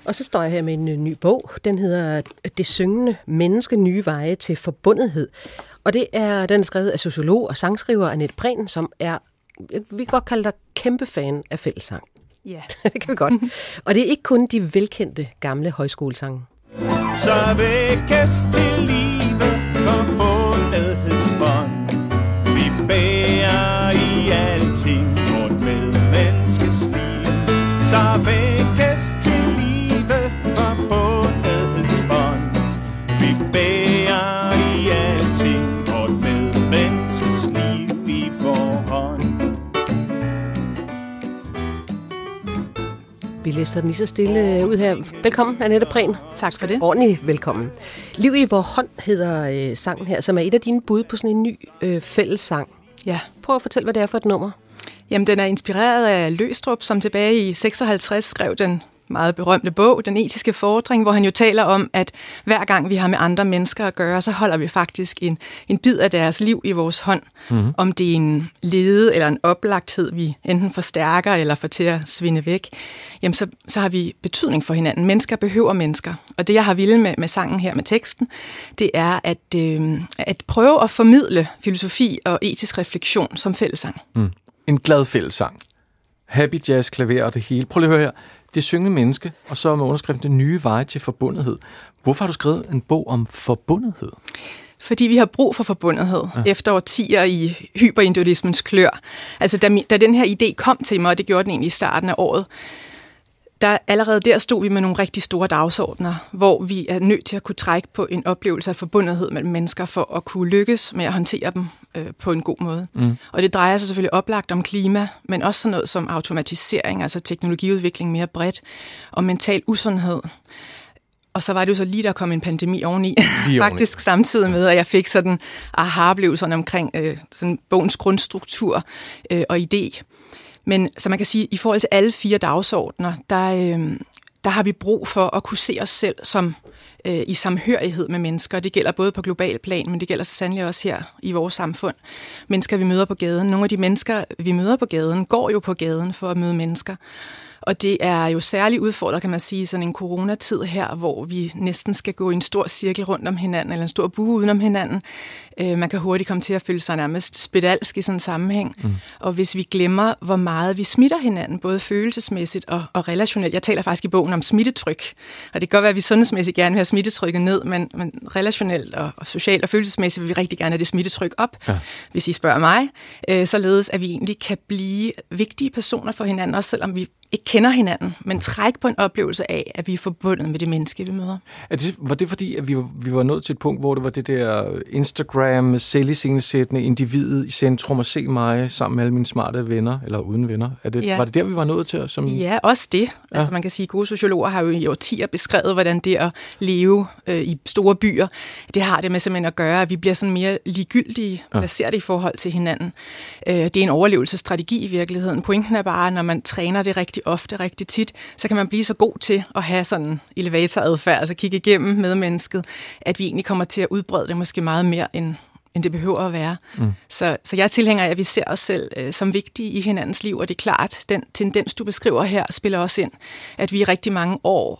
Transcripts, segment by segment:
Og så står jeg her med en ny bog. Den hedder Det syngende menneske, nye veje til forbundethed. Og den er skrevet af sociolog og sangskriver Annette Prehn, som er, vi kan godt kalde dig kæmpe fan af fællessang. Ja. Det kan vi godt. Og det er ikke kun de velkendte gamle højskolesange. Så vækkes til live forbundethedspånd. Vi bærer i alting rundt med menneskets liv. Så vækkes til live forbundethedspånd. Vi bærer i alting rundt med menneskets liv i vor hånd. Vi lister den lige så stille ud her. Velkommen, Annette Prehn. Tak for det. Ordentligt velkommen. Liv i vor hånd hedder sangen her, som er et af dine bud på sådan en ny fællessang. Ja. Prøv at fortælle, hvad det er for et nummer. Jamen, den er inspireret af Løgstrup, som tilbage i 56 skrev den meget berømte bog, Den etiske fordring, hvor han jo taler om, at hver gang vi har med andre mennesker at gøre, så holder vi faktisk en bid af deres liv i vores hånd. Mm-hmm. Om det er en lede eller en oplagthed, vi enten forstærker eller får til at svinde væk, jamen så har vi betydning for hinanden. Mennesker behøver mennesker. Og det, jeg har ville med sangen her, med teksten, det er at prøve at formidle filosofi og etisk refleksion som fællessang. Mm. En glad fællessang. Happy jazz, klaver og det hele. Prøv lige at høre her. Det syngende menneske, og så med underskriften Det nye veje til forbundethed. Hvorfor har du skrevet en bog om forbundethed? Fordi vi har brug for forbundethed efter årtier i hyperindividualismens klør. Altså da den her idé kom til mig, og det gjorde den egentlig i starten af året, allerede der stod vi med nogle rigtig store dagsordner, hvor vi er nødt til at kunne trække på en oplevelse af forbundethed mellem mennesker for at kunne lykkes med at håndtere dem på en god måde. Mm. Og det drejer sig selvfølgelig oplagt om klima, men også sådan noget som automatisering, altså teknologiudvikling mere bredt, og mental usundhed. Og så var det jo så lige der kom en pandemi oveni, faktisk samtidig med, at jeg fik sådan aha-oplevelserne omkring sådan bogens grundstruktur og idé. Men så man kan sige, i forhold til alle 4 dagsordner, der har vi brug for at kunne se os selv som i samhørighed med mennesker. Det gælder både på global plan, men det gælder så sandelig også her i vores samfund. Mennesker, vi møder på gaden. Nogle af de mennesker, vi møder på gaden, går jo på gaden for at møde mennesker. Og det er jo særligt udfordret, kan man sige, sådan en coronatid her, hvor vi næsten skal gå i en stor cirkel rundt om hinanden, eller en stor bue uden om hinanden. Man kan hurtigt komme til at føle sig nærmest spedalsk i sådan en sammenhæng. Mm. Og hvis vi glemmer, hvor meget vi smitter hinanden, både følelsesmæssigt og relationelt. Jeg taler faktisk i bogen om smittetryk, og det kan godt være, at vi sundhedsmæssigt gerne vil have smittetrykket ned, men relationelt og socialt og følelsesmæssigt vil vi rigtig gerne have det smittetryk op, hvis I spørger mig. Således at vi egentlig kan blive vigtige personer for hinanden, også selvom vi ikke kender hinanden, men træk på en oplevelse af, at vi er forbundet med det menneske, vi møder. Var det fordi, at vi var nået til et punkt, hvor det var det der Instagram, selviscenesættende individet i centrum, og se mig sammen med alle mine smarte venner, eller uden venner? Var det der, vi var nået til? Ja, også det. Ja. Altså man kan sige, at gode sociologer har jo i årtier beskrevet, hvordan det at leve i store byer, det har det med simpelthen at gøre, at vi bliver sådan mere ligegyldige, placeret i forhold til hinanden. Det er en overlevelsesstrategi i virkeligheden. Pointen er bare, når man træner det rigtig ofte, rigtig tit, så kan man blive så god til at have sådan elevatoradfærd, altså kigge igennem medmennesket, at vi egentlig kommer til at udbrede det måske meget mere, end det behøver at være. Mm. Så jeg er tilhænger af, at vi ser os selv som vigtige i hinandens liv, og det er klart, den tendens, du beskriver her, spiller også ind, at vi i rigtig mange år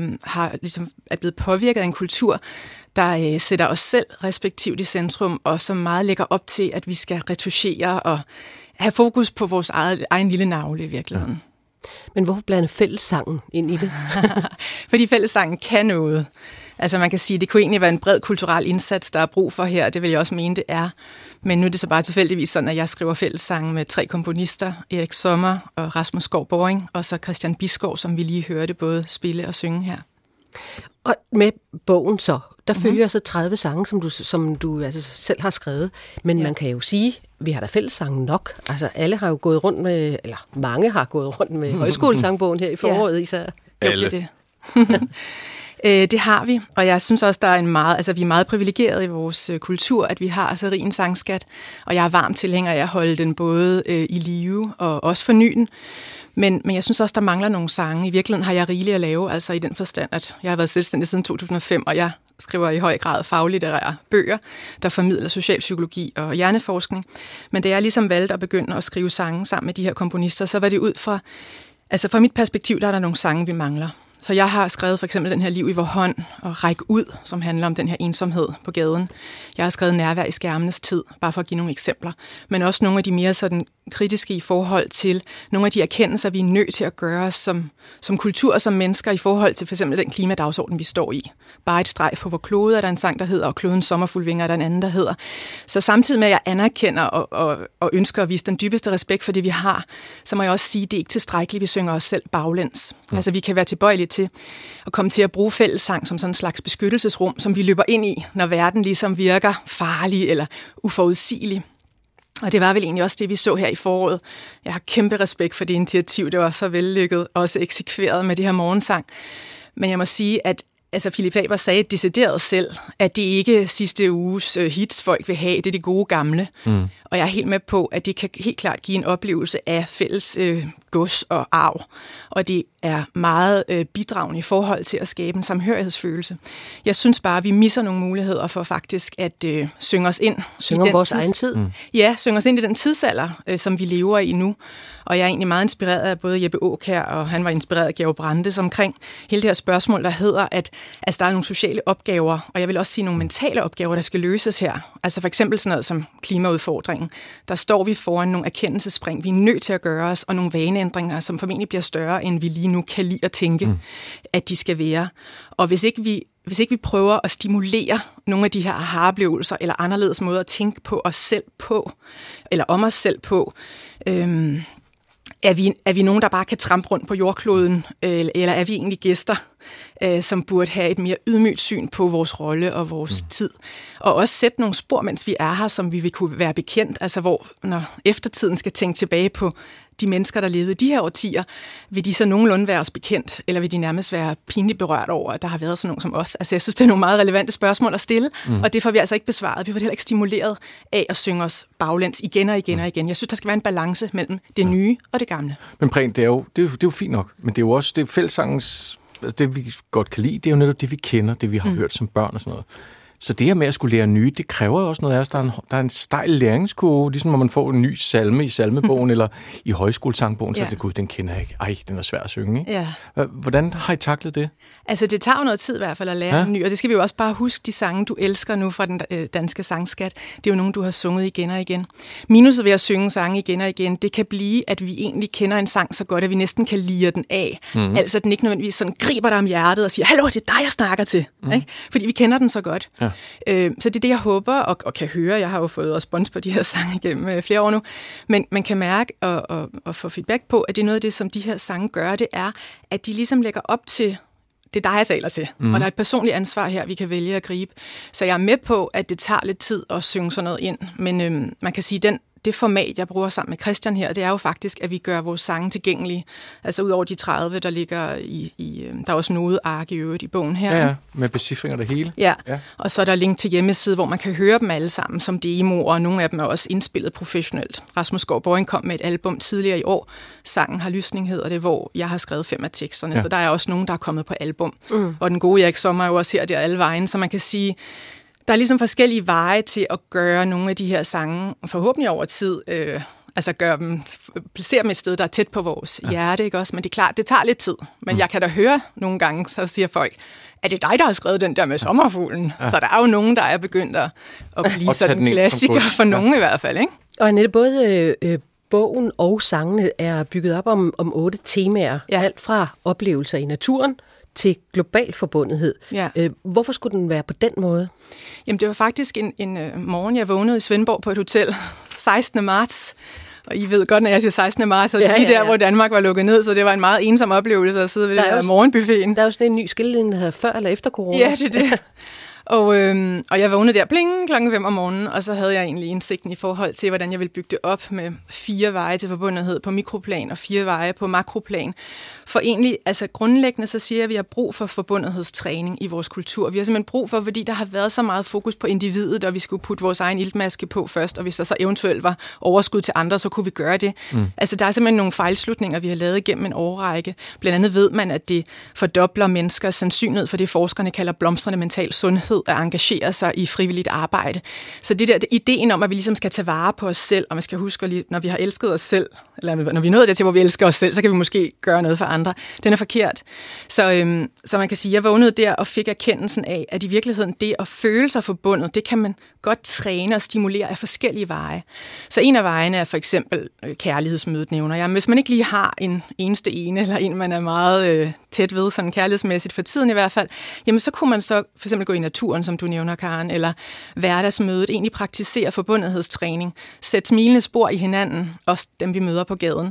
er blevet påvirket af en kultur, der sætter os selv respektivt i centrum, og som meget lægger op til, at vi skal retouchere og have fokus på vores egen lille navle i virkeligheden. Ja. Men hvorfor blande fællessangen ind i det? Fordi fællessangen kan noget. Altså man kan sige, det kunne egentlig være en bred kulturel indsats, der er brug for her. Det vil jeg også mene, det er. Men nu er det så bare tilfældigvis sådan, at jeg skriver fællessange med 3 komponister. Erik Sommer og Rasmus Skov Boring, og så Christian Biskov, som vi lige hørte både spille og synge her. Og med bogen så, der følger så 30 sange, som du altså selv har skrevet. Men man kan jo sige, vi har da fællessange nok. Altså alle har jo gået rundt med, eller mange har gået rundt med højskolesangbogen her i foråret især. Alle. Det. Det har vi, og jeg synes også, der er vi er meget privilegerede i vores kultur, at vi har så rig en sangskat, og jeg er varmt tilhænger af at holde den både i live og også forny den. Men jeg synes også, der mangler nogle sange. I virkeligheden har jeg rigeligt at lave, altså i den forstand, at jeg har været selvstændig siden 2005, og jeg skriver i høj grad faglitterære bøger, der formidler socialpsykologi og hjerneforskning. Men da jeg ligesom valgte at begynde at skrive sange sammen med de her komponister, så var det ud fra, altså fra mit perspektiv, der er der nogle sange, vi mangler. Så jeg har skrevet for eksempel den her Liv i vor hånd og Ræk ud, som handler om den her ensomhed på gaden. Jeg har skrevet Nærvær i skærmenes tid, bare for at give nogle eksempler. Men også nogle af de mere sådan kritiske i forhold til nogle af de erkendelser, vi er nødt til at gøre som kultur og som mennesker i forhold til for eksempel den klimadagsorden, vi står i. Bare et strejf på vor klode er der en sang, der hedder, og klodens sommerfuglvinger er der en anden, der hedder. Så samtidig med, at jeg anerkender og ønsker at vise den dybeste respekt for det, vi har, så må jeg også sige, at det er ikke tilstrækkeligt, vi synger os selv baglæns. Altså vi kan være tilbøjelige til at komme til at bruge fællessang som sådan en slags beskyttelsesrum, som vi løber ind i, når verden ligesom virker farlig eller uforudsigelig. Og det var vel egentlig også det, vi så her i foråret. Jeg har kæmpe respekt for det initiativ, det var så vellykket, også eksekveret med det her morgensang. Men jeg må sige, at Philip Faber sagde decideret selv, at det ikke er sidste uges hits, folk vil have, det er det gode gamle. Og jeg er helt med på, at det kan helt klart give en oplevelse af fælles gods og arv. Og det er meget bidragende i forhold til at skabe en samhørighedsfølelse. Jeg synes bare, at vi misser nogle muligheder for faktisk at synge os ind. Synge om vores egen tid. Ja, synge os ind i den tidsalder, som vi lever i nu. Og jeg er egentlig meget inspireret af både Jeppe Aakjær, og han var inspireret af Georg Brandes omkring hele det her spørgsmål, der hedder, at der er nogle sociale opgaver, og jeg vil også sige nogle mentale opgaver, der skal løses her. Altså for eksempel sådan noget som klimaudfordringen. Der står vi foran nogle erkendelsespring, vi er nødt til at gøre os, og nogle vaneændringer, som formentlig bliver større, end vi lige nu kan lide at tænke, at de skal være. Og hvis ikke vi prøver at stimulere nogle af de her aha-oplevelser, eller anderledes måder at tænke på os selv på, eller om os selv på, er vi nogen, der bare kan trampe rundt på jordkloden, eller er vi egentlig gæster, som burde have et mere ydmygt syn på vores rolle og vores tid? Og også sætte nogle spor, mens vi er her, som vi vil kunne være bekendt, altså hvor når eftertiden skal tænke tilbage på de mennesker, der levede de her årtier, vil de så nogenlunde være os bekendt, eller vil de nærmest være pinligt berørt over, at der har været sådan nogen som os? Altså jeg synes, det er nogle meget relevante spørgsmål at stille, og det får vi altså ikke besvaret. Vi får det heller ikke stimuleret af at synge os baglæns igen og igen og igen. Jeg synes, der skal være en balance mellem det nye og det gamle. Men Prehn, det er jo fint nok, men det er jo også det fællessangens, altså det vi godt kan lide, det er jo netop det, vi kender, det vi har hørt som børn og sådan noget. Så det her med at skulle lære nye, det kræver også noget af os. Der er en stejl læringskurve, ligesom når man får en ny salme i salmebogen eller i højskolesangbogen, så er det, gud, den kender jeg ikke. Ej, den er svær at synge, ikke? Ja. Hvordan har I taklet det? Altså, det tager jo noget tid i hvert fald at lære en ny, og det skal vi jo også bare huske, de sange, du elsker nu fra den danske sangskat, det er jo nogle, du har sunget igen og igen. Minuset ved at synge sange igen og igen, det kan blive, at vi egentlig kender en sang så godt, at vi næsten kan lire den af. Altså, at den ikke nødvendigvis sådan griber dig om hjertet og siger, hallo, det er dig, jeg snakker til. Ikke? Fordi vi kender den så godt. Ja. Så det er det, jeg håber og kan høre. Jeg har jo fået respons på de her sange igennem flere år nu. Men man kan mærke og få feedback på, at det er noget af det, som de her sange gør, det er, at de ligesom lægger op til, det er dig, jeg taler til. Og der er et personligt ansvar her, vi kan vælge at gribe. Så jeg er med på, at det tager lidt tid at synge sådan noget ind. Men man kan sige, det format, jeg bruger sammen med Christian her, det er jo faktisk, at vi gør vores sange tilgængelige. Altså ud over de 30, der ligger i der er også nodeark i øvrigt i bogen her. Ja, med becifringer det hele. Ja, og så er der link til hjemmeside, hvor man kan høre dem alle sammen som demoer, og nogle af dem er også indspillet professionelt. Rasmus Skov Boring kom med et album tidligere i år. Sangen har lysning, hedder det, hvor jeg har skrevet 5 af teksterne, så der er også nogen, der er kommet på album. Og den gode Erik Sommer er jo også her der alle vejen, så man kan sige, der er ligesom forskellige veje til at gøre nogle af de her sange, forhåbentlig over tid, altså placere dem et sted, der er tæt på vores hjerte, ikke også? Men det er klart, det tager lidt tid. Men jeg kan da høre nogle gange, så siger folk, er det dig, der har skrevet den der med sommerfuglen? Så der er jo nogen, der er begyndt at blive sådan en klassiker for nogen i hvert fald, ikke? Og Annette, både bogen og sangene er bygget op om 8 temaer. Alt fra oplevelser i naturen til global forbundethed. Hvorfor skulle den være på den måde? Jamen, det var faktisk en morgen, jeg vågnede i Svendborg på et hotel 16. marts. Og I ved godt, når jeg siger 16. marts, så lige der, hvor Danmark var lukket ned, så det var en meget ensom oplevelse at sidde ved der morgenbuffeten. Der er jo sådan en ny skillelinje, der hedder før eller efter corona. Ja, det er det. Og jeg vågnede der pling klokken 5 om morgenen, og så havde jeg egentlig indsigten i forhold til, hvordan jeg ville bygge det op med 4 veje til forbundethed på mikroplan og 4 veje på makroplan. For egentlig, altså grundlæggende, så siger jeg, at vi har brug for forbundethedstræning i vores kultur. Vi har simpelthen brug for, fordi der har været så meget fokus på individet, og vi skulle putte vores egen iltmaske på først, og hvis der så eventuelt var overskud til andre, så kunne vi gøre det. Altså der er simpelthen nogle fejlslutninger, vi har lavet igennem en årrække. Blandt andet ved man, at det fordobler menneskers sandsynlighed for det, forskerne kalder blomstrende mental sundhed. stolthed at engagere sig i frivilligt arbejde. Så det der ideen om, at vi ligesom skal tage vare på os selv, og man skal huske, når vi har elsket os selv, eller når vi er nået dertil, hvor vi elsker os selv, så kan vi måske gøre noget for andre. Den er forkert. Så man kan sige, jeg vågnede der og fik erkendelsen af, at i virkeligheden det at føle sig forbundet, det kan man godt træne og stimulere af forskellige veje. Så en af vejene er for eksempel kærlighedsmødet, nævner jeg. Hvis man ikke lige har en eneste ene, eller en, man er meget tæt ved, sådan kærlighedsmæssigt for tiden i hvert fald, jamen så kunne man så for eksempel gå i naturen, som du nævner, Karen, eller hverdagsmødet, egentlig praktisere forbundethedstræning, sætte smilende spor i hinanden, også dem vi møder på gaden.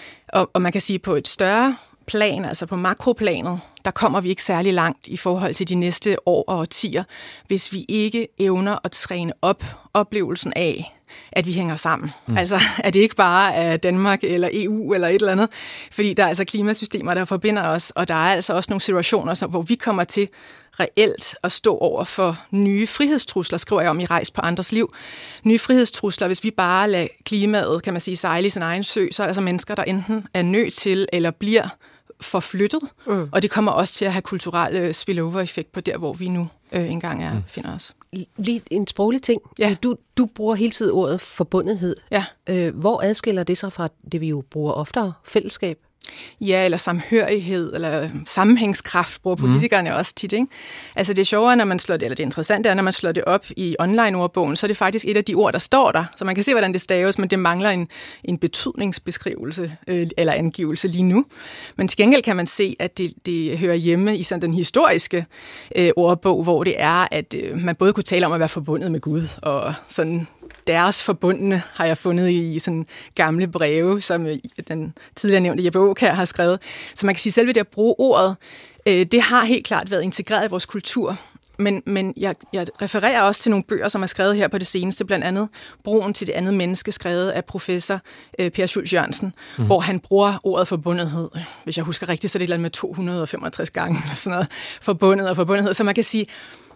Og man kan sige, på et større plan, altså på makroplanet, der kommer vi ikke særlig langt i forhold til de næste år og årtier, hvis vi ikke evner at træne oplevelsen af, at vi hænger sammen. Altså, at det ikke bare er Danmark eller EU eller et eller andet, fordi der er altså klimasystemer, der forbinder os, og der er altså også nogle situationer, hvor vi kommer til reelt at stå over for nye frihedstrusler, skriver jeg om i Rejs på andres liv. Nye frihedstrusler, hvis vi bare lader klimaet, kan man sige, sejle i sin egen sø, så er der altså mennesker, der enten er nødt til eller bliver forflyttet, og det kommer også til at have kulturel spillover-effekt på der, hvor vi nu engang finder os. Lige en sproglig ting. Ja. Du bruger hele tiden ordet forbundethed. Ja. Hvor adskiller det sig fra det, vi jo bruger oftere, fællesskab? Ja, eller samhørighed, eller sammenhængskraft bruger politikerne også tit, ikke? Altså det sjove, når man slår det, eller det interessante er, når man slår det op i online-ordbogen, så er det faktisk et af de ord, der står der. Så man kan se, hvordan det staves, men det mangler en betydningsbeskrivelse eller angivelse lige nu. Men til gengæld kan man se, at det hører hjemme i sådan den historiske ordbog, hvor det er, at man både kunne tale om at være forbundet med Gud, og sådan deres forbundne har jeg fundet i sådan gamle breve, som den tidligere nævnte Jeppe Aakjær har skrevet. Så man kan sige, at selve det at bruge ordet, det har helt klart været integreret i vores kultur. Men jeg refererer også til nogle bøger, som er skrevet her på det seneste, blandt andet Broen til det andet menneske, skrevet af professor Per Schultz Jørgensen, hvor han bruger ordet forbundethed. Hvis jeg husker rigtigt, så er det et eller andet med 265 gange, eller sådan noget, forbundet og forbundethed. Så man kan sige,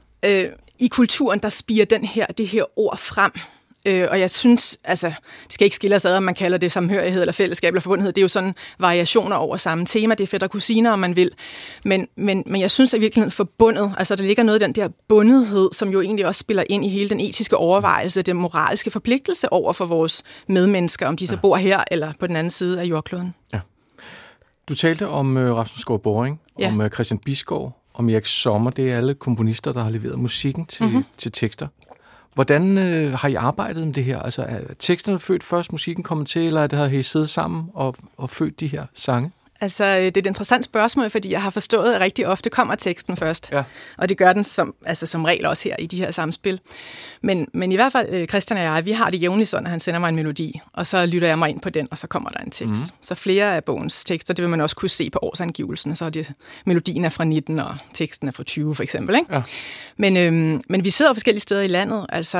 i kulturen, der spiger det her ord frem. Og jeg synes, altså, det skal ikke skille os ad, om man kalder det samhørighed eller fællesskab eller forbundethed. Det er jo sådan variationer over samme tema. Det er fætter kusiner, om man vil. Men jeg synes at virkeligheden forbundet, altså der ligger noget af den der bundethed, som jo egentlig også spiller ind i hele den etiske overvejelse, den moralske forpligtelse over for vores medmennesker, om de så bor her eller på den anden side af jordkloden. Ja. Du talte om Rasmus Skov Boring, om Christian Bisgaard, om Erik Sommer. Det er alle komponister, der har leveret musikken til tekster. Hvordan har I arbejdet med det her? Altså, er teksterne født først, musikken kommet til, eller har I siddet sammen og født de her sange? Altså, det er et interessant spørgsmål, fordi jeg har forstået, at rigtig ofte kommer teksten først. Ja. Og det gør den som regel også her i de her samspil. Men i hvert fald, Christian og jeg, vi har det jævnligt sådan, at han sender mig en melodi, og så lytter jeg mig ind på den, og så kommer der en tekst. Så flere af bogens tekster, det vil man også kunne se på årsangivelsen, så er det, melodien er fra 19, og teksten er fra 20 for eksempel. Ikke? Ja. Men vi sidder forskellige steder i landet. Altså,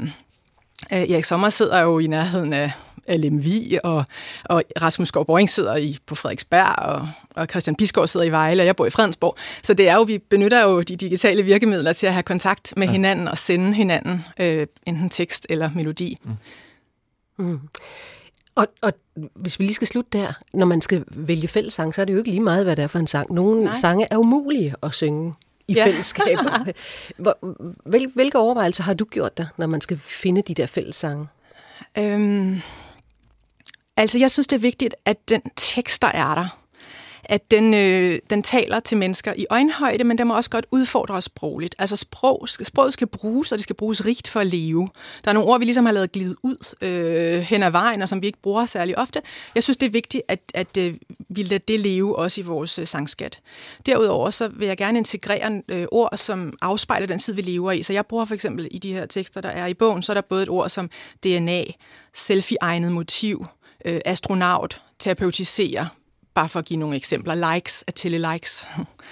Erik Sommer sidder jo i nærheden af Lemvig, og Rasmus Skov Boring sidder på Frederiksberg, og Christian Bisgaard sidder i Vejle, og jeg bor i Fredensborg. Så det er jo, vi benytter jo de digitale virkemidler til at have kontakt med hinanden og sende hinanden enten tekst eller melodi. Og hvis vi lige skal slutte der, når man skal vælge fællessang, så er det jo ikke lige meget, hvad det er for en sang. Nogle sange er umulige at synge i fællesskab. Hvilke overvejelser har du gjort dig, når man skal finde de der fællessange? Altså, jeg synes, det er vigtigt, at den tekst, der er der, at den taler til mennesker i øjenhøjde, men den må også godt udfordre os sprogligt. Altså, sproget skal bruges, og det skal bruges rigt for at leve. Der er nogle ord, vi ligesom har lavet glide ud hen ad vejen, og som vi ikke bruger særlig ofte. Jeg synes, det er vigtigt, at vi lader det leve også i vores sangskat. Derudover så vil jeg gerne integrere ord, som afspejler den tid, vi lever i. Så jeg bruger for eksempel i de her tekster, der er i bogen, så er der både et ord som DNA, selfie-egnet motiv, astronaut, terapeutisere, bare for at give nogle eksempler. Likes, at tælle likes.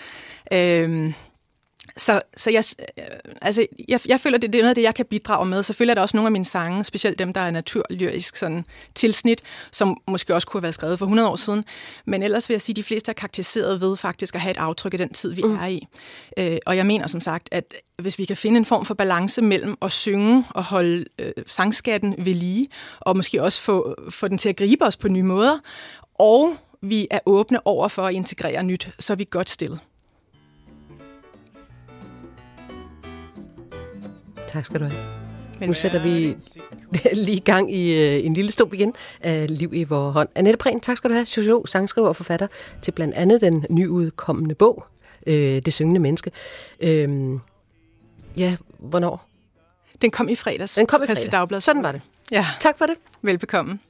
Så jeg føler, det er noget af det, jeg kan bidrage med. Selvfølgelig er der også nogle af mine sange, specielt dem, der er naturlyrisk sådan tilsnit, som måske også kunne have været skrevet for 100 år siden. Men ellers vil jeg sige, at de fleste er karakteriseret ved faktisk at have et aftryk i den tid, vi er i. Og jeg mener som sagt, at hvis vi kan finde en form for balance mellem at synge og holde sangskatten ved lige, og måske også få den til at gribe os på nye måder, og vi er åbne over for at integrere nyt, så er vi godt stillet. Tak skal du have. Nu sætter vi lige i gang i en lille stund igen af Liv i vor hånd. Annette Prehn, tak skal du have. Sociolog, sangskriver og forfatter til blandt andet den nyudkommende bog, Det syngende menneske. Ja, hvornår? Den kom i fredags. Den kom i fredags. Sådan var det. Ja. Tak for det. Velbekomme.